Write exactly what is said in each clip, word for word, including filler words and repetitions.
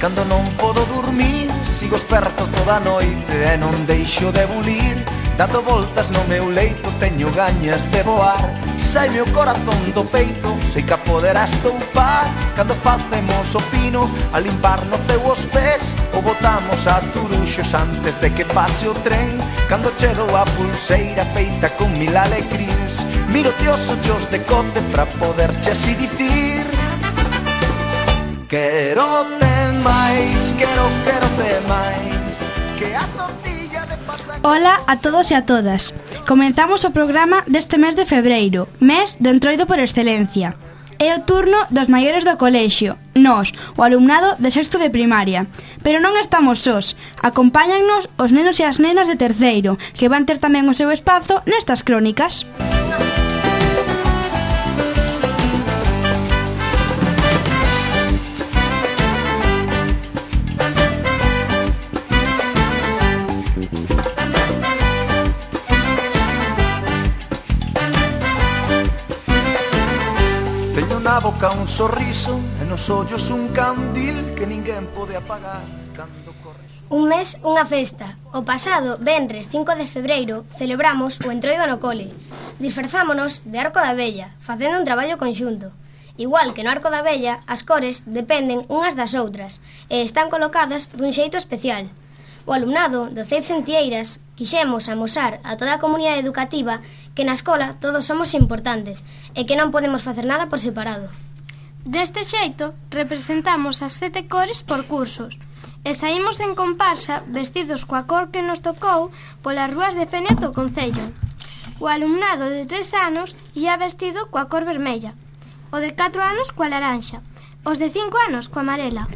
Cando non podo dormir, sigo esperto toda a noite e non deixo de bulir. Dando voltas no meu leito, teño gañas de voar. Sai meu corazón do peito, sei que a poderás toupar. Cando facemos o pino, a limpar no ceu os pés, ou botamos a turuxos antes de que pase o tren. Cando che dou a pulseira feita con mil alecrins, miro-te os ollos de cote pra poderche así dicir: quero te máis, quero, quero te máis, que a tortilla de pata... Ola a todos e a todas. Comenzamos o programa deste mes de febreiro, mes do Entroido por excelencia. É o turno dos maiores do colexio, nós, o alumnado de sexto de primaria. Pero non estamos sós, acompáñannos os nenos e as nenas de terceiro, que van ter tamén o seu espazo nestas crónicas. Na boca un sorriso e nos ollos un candil que ninguén pode apagar cando corres. Un mes, unha festa. O pasado venres cinco de febreiro celebramos o Entroido no cole. Disfrazámonos de Arco da Vella, facendo un traballo conxunto. Igual que no Arco da Vella, as cores dependen unhas das outras e están colocadas dun xeito especial. O alumnado do C E I P Centieiras quixemos amosar a toda a comunidade educativa que na escola todos somos importantes e que non podemos facer nada por separado. Deste xeito, representamos as sete cores por cursos e saímos en comparsa vestidos coa cor que nos tocou polas rúas de Fene do concello. O alumnado de tres anos ia vestido coa cor vermella, o de catro anos coa laranxa, os de cinco anos coa amarela.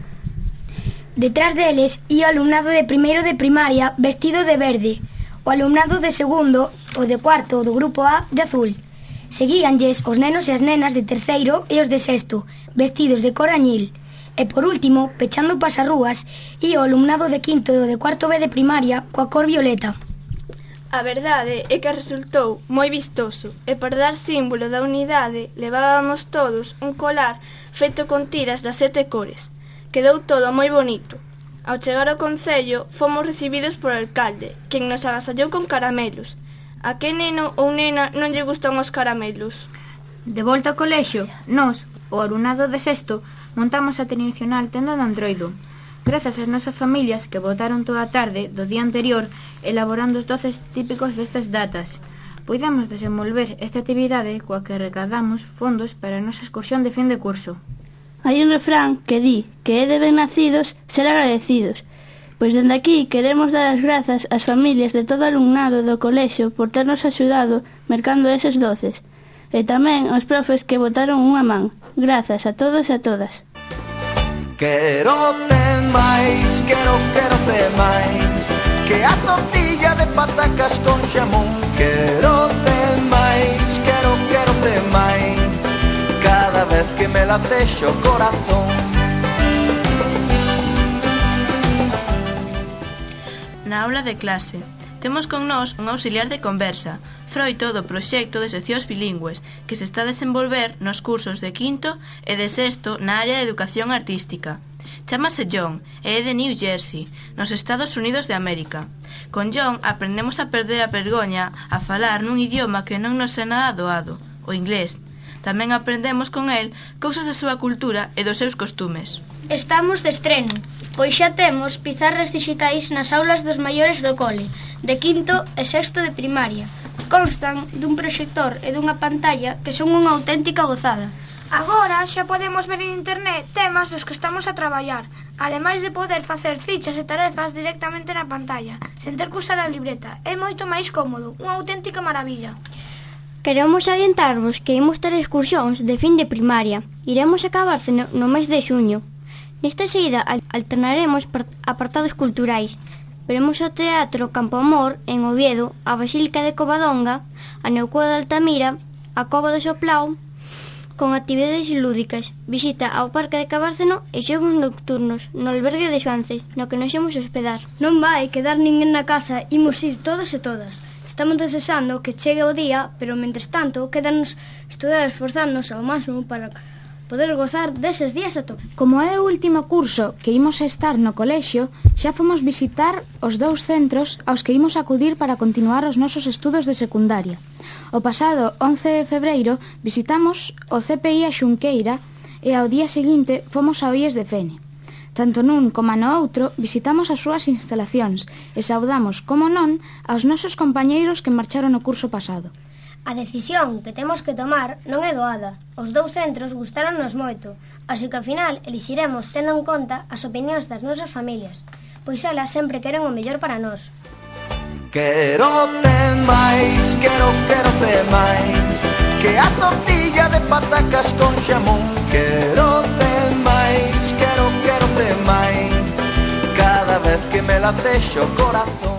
Detrás deles ia o alumnado de primeiro de primaria vestido de verde, o alumnado de segundo, o de cuarto do grupo A de azul. Seguíanlles os nenos e as nenas de terceiro e os de sexto, vestidos de cor añil. E por último, pechando o pasarrúas, ia o alumnado de quinto e o de cuarto B de primaria coa cor violeta. A verdade é que resultou moi vistoso e para dar símbolo da unidade levábamos todos un colar feito con tiras das sete cores. Quedou todo moi bonito. Ao chegar ao concello, fomos recibidos por o alcalde, quen nos agasallou con caramelos. A que neno ou nena non lle gustan os caramelos? De volta ao colexio, nós, o alumnado de sexto, montamos a tradicional tenda do Entroido. Grazas ás nosas familias que botaron toda a tarde do día anterior elaborando os doces típicos destas datas, podemos desenvolver esta actividade coa que recadamos fondos para a nosa excursión de fin de curso. Hai un refrán que di que é de ben nacidos ser agradecidos. Pois dende aquí queremos dar as grazas ás familias de todo o alumnado do colexio por ternos axudado mercando eses doces. E tamén aos profes que botaron unha man. Grazas a todos e a todas. Quero te máis, quero, quero te máis, que a tortilla de patacas con xamón. Quero te máis, quero, quero te máis, cada vez que me latexe o corazón. Na aula de clase temos con nós un auxiliar de conversa, froito do proxecto de seccións bilingües que se está a desenvolver nos cursos de quinto e de sexto na área de educación artística. Chámase John e é de New Jersey, nos Estados Unidos de América. Con John aprendemos a perder a vergoña a falar nun idioma que non nos é nada doado, o inglés. Tamén aprendemos con el cousas da súa cultura e dos seus costumes. Estamos de estreno, pois xa temos pizarras digitais nas aulas dos maiores do cole, de quinto e sexto de primaria. Constan dun proxector e dunha pantalla que son unha auténtica gozada. Agora xa podemos ver en internet temas dos que estamos a traballar, ademais de poder facer fichas e tarefas directamente na pantalla, sen ter que usar a libreta. É moito máis cómodo, unha auténtica maravilla. Queremos adiantarvos que imos ter excursións de fin de primaria. Iremos acabarse no, no mes de xuño. Nesta seguida alternaremos apartados culturais. Veremos o Teatro Campo Amor en Oviedo, a Basílica de Covadonga, a Neucoa de Altamira, a Cova do Soplao, con actividades lúdicas, visita ao Parque de Cabárceno e xogos nocturnos no albergue de Xuances, no que nos imos hospedar. Non vai quedar ninguén na casa, imos ir todos e todas. Estamos desexando que chegue o día, pero mentres tanto quedanos estudar e esforzarnos ao máximo para poder gozar deses días a tope. Como é o último curso que imos estar no colexio, xa fomos visitar os dous centros aos que imos acudir para continuar os nosos estudos de secundaria. O pasado once de febreiro visitamos o C P I a Xunqueira e ao día seguinte fomos ao I E S de Fene. Tanto nun como no outro visitamos as súas instalacións e saudamos, como non, aos nosos compañeiros que marcharon o curso pasado. A decisión que temos que tomar non é doada. Os dous centros gustaronnos moito, así que ao final elixiremos tendo en conta as opinións das nosas familias, pois elas sempre queren o mellor para nós. Quero ter máis, quero, quero ter máis que a tortilla de patacas con xamón. Quero ter máis, quero, quero ter máis cada vez que me latexo o corazón.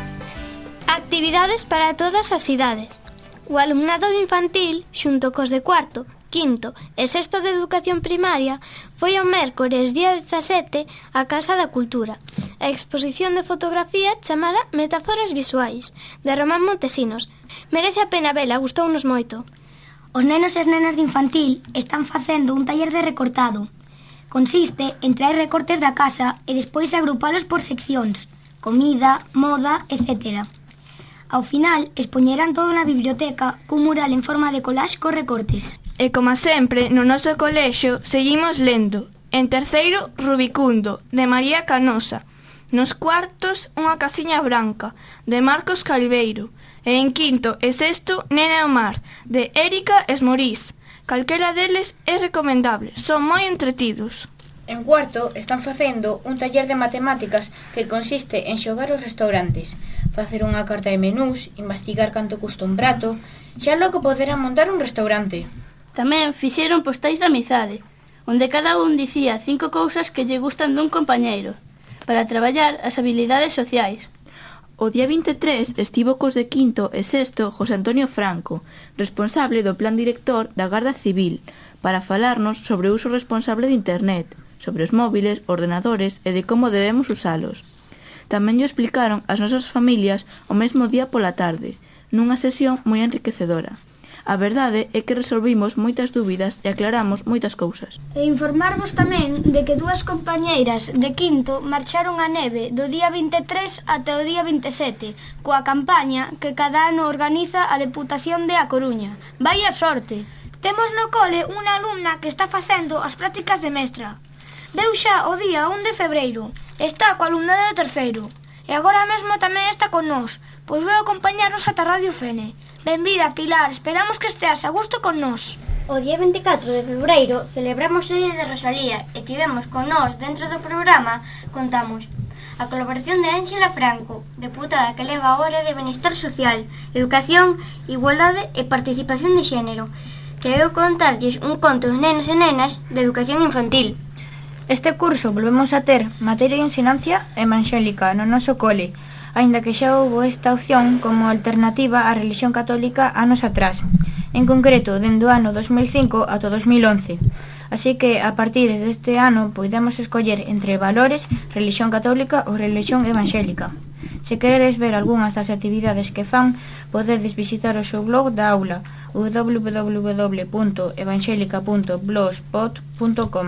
Actividades para todas as idades. O alumnado de infantil, xunto cos de cuarto, quinto e sexto de educación primaria, foi o mércores día dezasete á Casa da Cultura. A exposición de fotografía chamada Metáforas Visuais, de Román Montesinos. Merece a pena vela, gustounos moito. Os nenos e as nenas de infantil están facendo un taller de recortado. Consiste en traer recortes da casa e despois agrupalos por seccións, comida, moda, etcétera. Ao final, expoñerán todo na biblioteca cun mural en forma de collage cos recortes. E como sempre, no noso colexio seguimos lendo. En terceiro, Rubicundo, de María Canosa. Nos cuartos, Unha casiña branca, de Marcos Calveiro. E en quinto e sexto, Nena ao mar, de Érica Esmorís. Calquera deles é recomendable, son moi entretidos. En cuarto están facendo un taller de matemáticas que consiste en xogar os restaurantes, facer unha carta de menús, investigar canto custa un prato, xa logo poderán montar un restaurante. Tamén fixeron postais de amizade, onde cada un dicía cinco cousas que lle gustan dun compañeiro, para traballar as habilidades sociais. O día vinte e tres estivo cos de quinto e sexto José Antonio Franco, responsable do plan director da Garda Civil, para falarnos sobre o uso responsable de internet, sobre os móviles, ordenadores e de como debemos usalos. Tamén lle explicaron as nosas familias o mesmo día pola tarde, nunha sesión moi enriquecedora. A verdade é que resolvimos moitas dúbidas e aclaramos moitas cousas. E informarvos tamén de que dúas compañeiras de quinto marcharon a neve do día vinte e tres ata o día vinte e sete, coa campaña que cada ano organiza a Deputación de A Coruña. Vaia sorte! Temos no cole unha alumna que está facendo as prácticas de mestra. Veu xa o día un de febreiro, está co alumnado de terceiro, e agora mesmo tamén está con nós, pois veu acompañarnos ata Radio Fene. Benvida, Pilar, esperamos que esteas a gusto con nós. O día vinte e catro de febreiro celebramos o Día de Rosalía e tivemos con nós dentro do programa, contamos, a colaboración de Ángela Franco, deputada que leva a área de Benestar Social, Educación, Igualdade e Participación de Xénero, que veu contarlles un conto de nenos e nenas de educación infantil. Este curso volvemos a ter materia de enseñanza evangélica no noso cole, aínda que xa houbo esta opción como alternativa á religión católica anos atrás, en concreto dende o ano dos mil cinco ata o dos mil once. Así que a partir deste ano podemos escoller entre valores, religión católica ou religión evangélica. Se queredes ver algunhas das actividades que fan, podedes visitar o seu blog da aula, w w w punto evangélica punto blogspot punto com.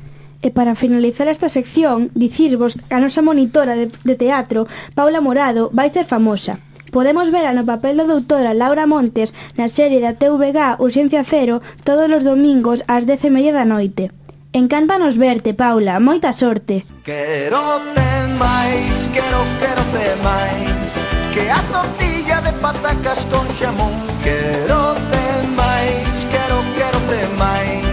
E para finalizar esta sección, dicirvos que a nosa monitora de, de teatro, Paula Morado, vai ser famosa. Podemos verla no papel da doutora Laura Montes na serie da T V G Urxencia Cero todos os domingos ás dez e media da noite. Encántanos verte, Paula, moita sorte. Quero ter máis, quero, quero ter máis que a tortilla de patacas con xamón. Quero ter máis, quero, quero ter máis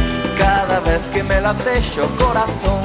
cada vez que me latexo o corazón.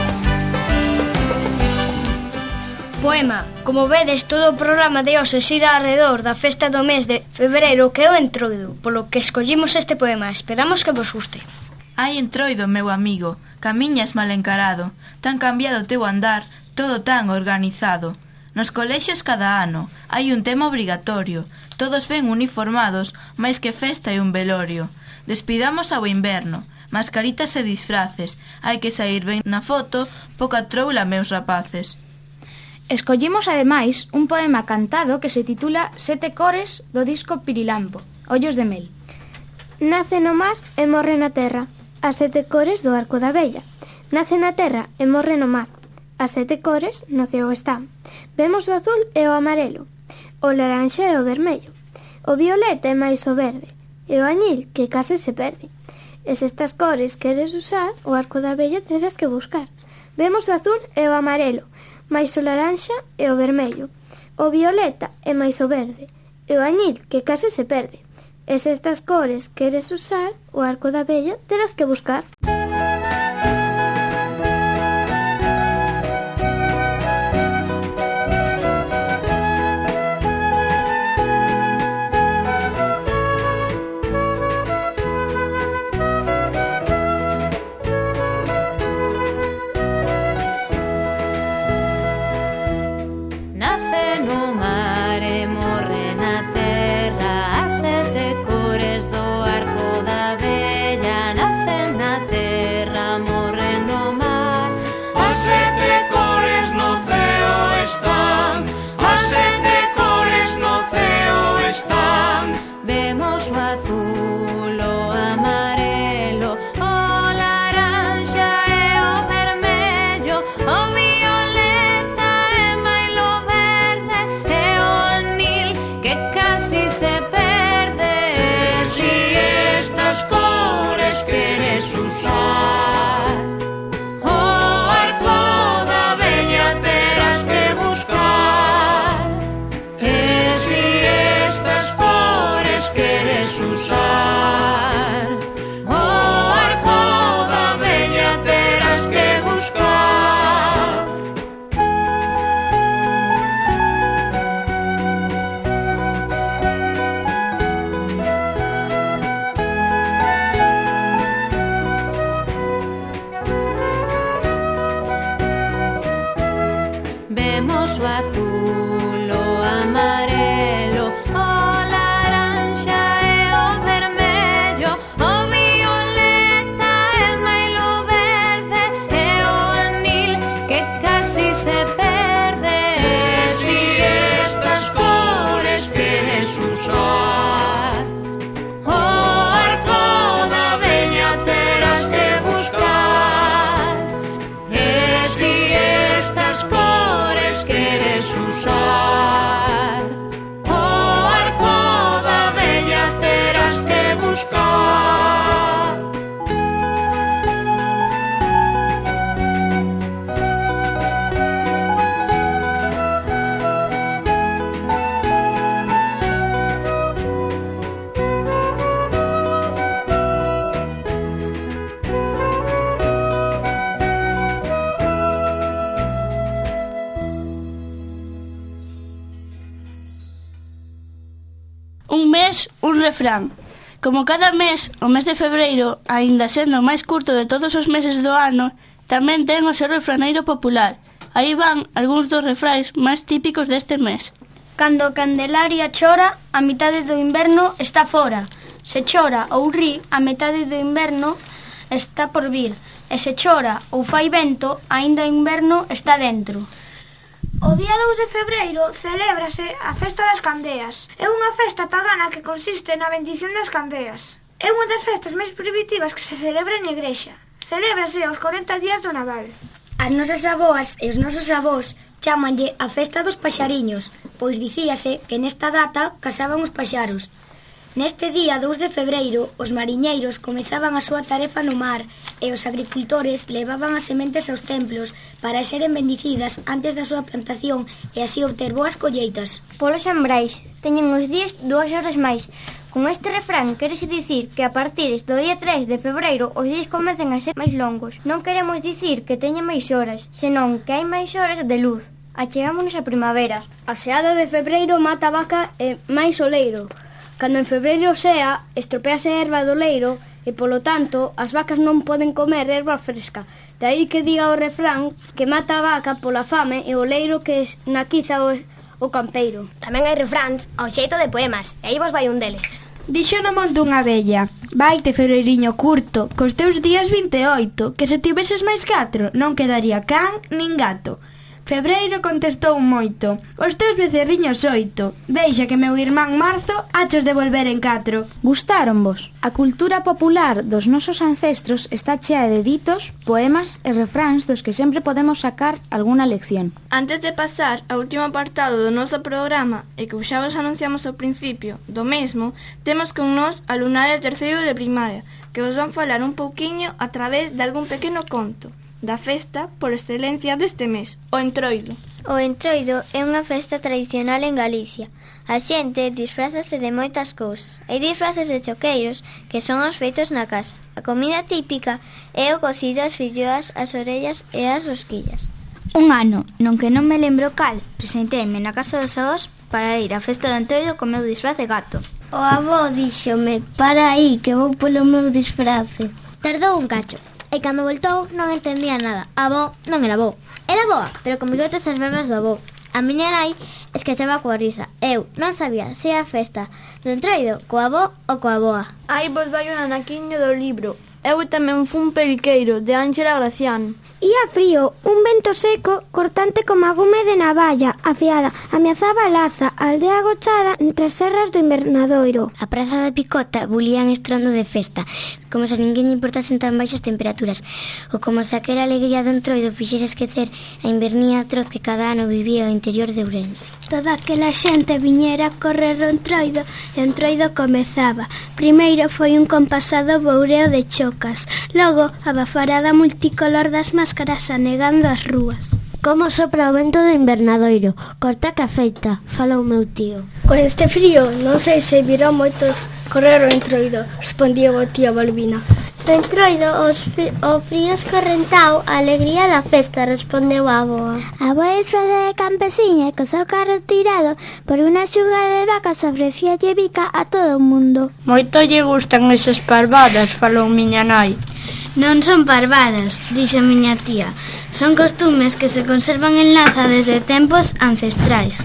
Poema. Como vedes, todo o programa de hoxe xira alrededor da festa do mes de febreiro que é o Entroido, polo que escollimos este poema. Esperamos que vos guste. Ai, Entroido, meu amigo, camiñas mal encarado, tan cambiado teu andar, todo tan organizado. Nos colexios cada ano hai un tema obrigatorio, todos ben uniformados, máis que festa e un velorio. Despidamos ao inverno, mascaritas e disfraces, hai que sair ben na foto, poca troula, meus rapaces. Escollimos ademais un poema cantado que se titula Sete cores do disco Pirilampo, Ollos de mel. Nace no mar e morre na terra, as sete cores do arco da vella. Nace na terra e morre no mar. As sete cores no ceo están. Vemos o azul e o amarelo, o laranxa e o vermello, o violeta e máis o verde, e o añil que case se perde. E se estas cores queres usar, o arco da vella terás que buscar. Vemos o azul e o amarelo, máis o laranxa e o vermello, o violeta e máis o verde, e o añil que case se perde. E se estas cores queres usar, o arco da vella terás que buscar. Un mes, un refrán. Como cada mes, o mes de febreiro, aínda sendo o máis curto de todos os meses do ano, tamén ten o seu refraneiro popular. Aí van algúns dos refráns máis típicos deste mes. Cando Candelaria chora, a mitade do inverno está fora. Se chora ou ri, a metade do inverno está por vir. E se chora ou fai vento, aínda o inverno está dentro. O día dous de febreiro celébrase a Festa das Candeas. É unha festa pagana que consiste na bendición das candeas. É unha das festas máis primitivas que se celebra en igrexa. Celébrase aos corenta días do Nadal. As nosas avoas e os nosos avós chámanlle a Festa dos Paxariños, pois dicíase que nesta data casaban os paxaros. Neste día dous de febreiro, os mariñeiros comezaban a súa tarefa no mar e os agricultores levaban as sementes aos templos para seren bendicidas antes da súa plantación e así obter boas colleitas. Polos xambrais, teñen os días dúas horas máis. Con este refrán querese dicir que a partir do día tres de febreiro os días comecen a ser máis longos. Non queremos dicir que teña máis horas, senón que hai máis horas de luz. Achegámonos a primavera. A seada de febreiro mata a vaca e máis o leiro. Cando en febreiro sea, estropease a erva do leiro e, polo tanto, as vacas non poden comer erva fresca. De aí que diga o refrán que mata a vaca pola fame e o leiro que naquiza o, o campeiro. Tamén hai refráns ao xeito de poemas, e aí vos vai un deles. Dixo no monte unha vella: vaite, febreiriño curto, cos teus días vinte e oito, que se tiveses máis catro non quedaría can nin gato. Febreiro contestou moito: os teus becerriños oito. Deixa que meu irmán Marzo hachos de volver en catro. Gustáronvos? A cultura popular dos nosos ancestros está chea de ditos, poemas e refráns dos que sempre podemos sacar algunha lección. Antes de pasar ao último apartado do noso programa, e que xa vos anunciamos ao principio do mesmo, temos con nós alumnado de terceiro de primaria, que vos van falar un pouquiño a través de algún pequeno conto da festa por excelencia deste mes, o Entroido. O Entroido é unha festa tradicional en Galicia. A xente disfrázase de moitas cousas. Hai disfraces de choqueiros, que son os feitos na casa. A comida típica é o cocido, as filloas, as orellas e as rosquillas. Un ano, non que non me lembro cal, presenteime na casa dos avós para ir á festa do Entroido co meu disfraz de gato. O avó díxome: para aí, que vou polo meu disfrace. Tardou un cacho. E cando voltou non entendía nada. A avó non era avó. Era boa, pero con bigotes as bebas do avó. A miña nai esquechaba coa risa. Eu non sabía se a festa do Entroido coa avó ou coa avoa. Aí vos vai un anaquiño do libro Eu tamén fun periqueiro, de Ángela Gracián. Ía frío, un vento seco, cortante como a gume de navalla, afiada, ameazaba a Laza, a aldea agochada entre as serras do invernadoiro. A praza da Picota bulían estrondo de festa, como se a ninguén importasen tan baixas temperaturas, ou como se aquela alegría do Entroido fixese esquecer a invernía atroz que cada ano vivía ao interior de Ourense. Toda aquela xente viñera a correr o Entroido e o Entroido comezaba. Primeiro foi un compasado boureo de chocas, logo a bafarada multicolor das máscaras anegando as rúas. Como sopra o vento do invernadoiro, corta que afeita, falou meu tío. Con este frío non sei se virán moitos correr o Entroido, respondía o tío Balbina. O Entroido, os fri o frío escorrentao, a alegría da festa, respondeu a avoa. A avoa disfrazada de campesiña e co seu carro tirado por unha xuga de vacas ofrecía bica a todo o mundo. Moito lle gustan esas parvadas, falou miña nai. Non son parvadas, dixo miña tía. Son costumes que se conservan en Laza desde tempos ancestrais.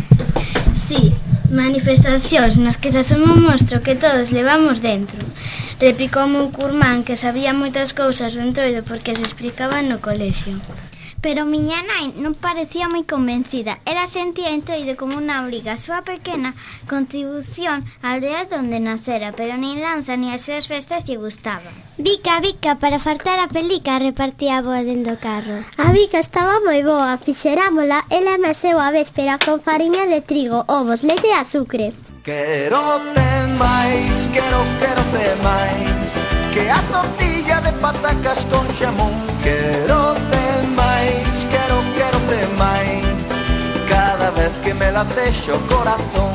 Sí, manifestacións nas que se asoma un monstro que todos levamos dentro. Repicou meu curmán que sabía moitas cousas do Entroido porque se explicaban no colexio. Pero miña nai non parecía moi convencida. Era sentía Entroido como unha obriga, a súa pequena contribución á aldea onde nacera, pero nin Lanza ni as súas festas lle gustaban. Bica, bica, para fartar a pelica, repartía a boa dentro do carro. A bica estaba moi boa, fixerámola, ela meseu a véspera con fariña de trigo, ovos, leite e azucre. Quero te máis, quero, quero te máis, que a tortilla de patacas con xamón. Quero te máis, quero, quero te máis, cada vez que me latexe o corazón.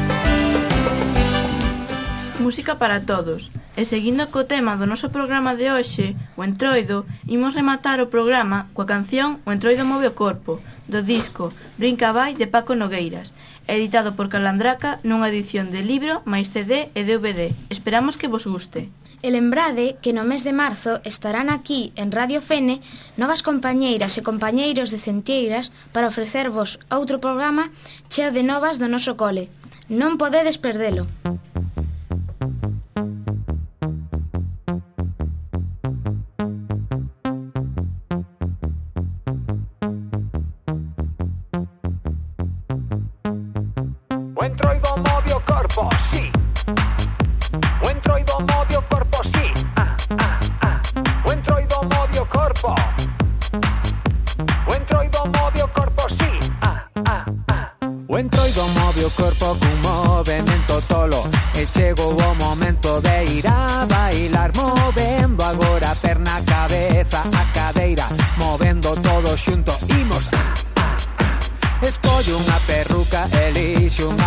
Música para todos. E seguindo co tema do noso programa de hoxe, o Entroido, imos rematar o programa coa canción O Entroido move o corpo, do disco Brinca vai de Paco Nogueiras, editado por Calandraca nunha edición de libro máis C D e D V D. Esperamos que vos guste. E lembrade que no mes de marzo estarán aquí en Radio Fene novas compañeiras e compañeiros de Centeiras para ofrecervos outro programa cheo de novas do noso cole. Non podedes perdelo. O Entroido move o corpo, sí. O Entroido move o corpo, sí. Ah, ah, ah. O Entroido move o corpo. O Entroido move o corpo, sí. Ah, ah, ah. O Entroido move o corpo cun movemento tolo. E chegou o momento de ir a bailar, movendo agora a perna, a cabeza, a cadeira, movendo todo xunto. Imos, ah, ah, ah. Escolle unha perruca, elixe unha